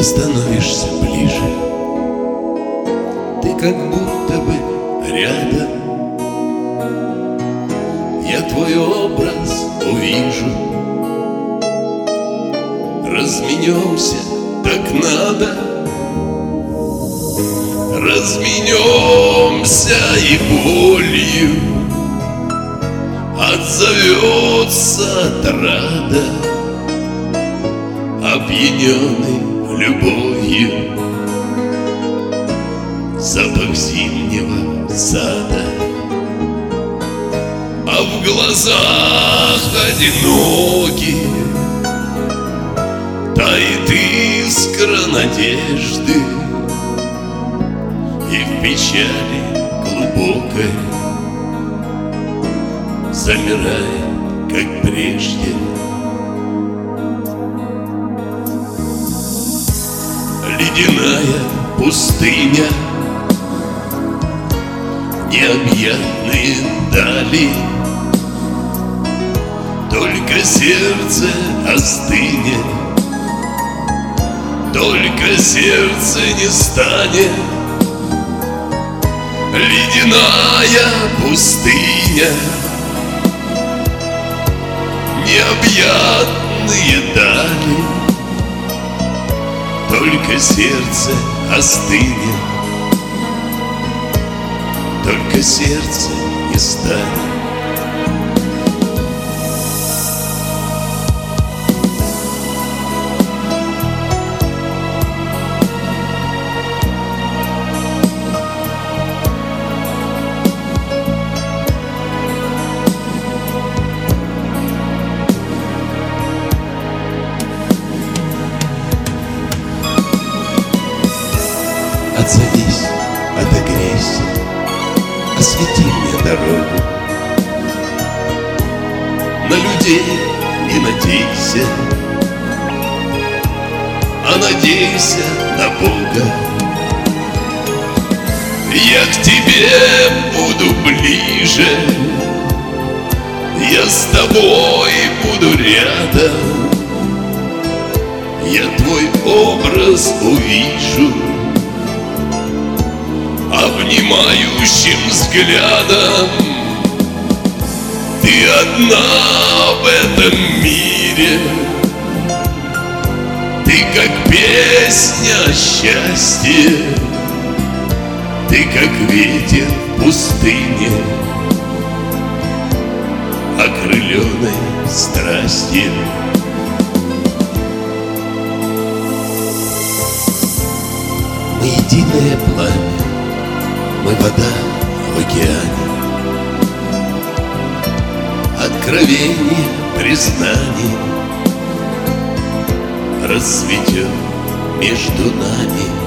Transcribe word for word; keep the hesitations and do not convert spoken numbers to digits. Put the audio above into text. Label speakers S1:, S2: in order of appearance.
S1: становишься ближе, ты как будто бы рядом. Я твой образ увижу. Разменемся, так надо. Разменемся и болью отзовется отрада, опьяненный любовью. Запах зимнего сада, а в глазах одиноких тает искра надежды, и в печали глубокой замирает, как прежде. Ледяная пустыня, необъятные дали, только сердце остынет, только сердце не станет. Ледяная пустыня, необъятные дали, только сердце остынет, только сердце не станет.
S2: Отзовись, отогрейся, освети мне дорогу.
S1: На людей не надейся, а надейся на Бога. Я к тебе буду ближе, я с тобой буду рядом. Я твой образ увижу обнимающим взглядом. Ты одна в этом мире, ты как песня о счастье, ты как ветер в пустыне, окрыленной страстью.
S2: Мы единое пламя, мы вода в океане,
S1: откровение, признание расцветет между нами.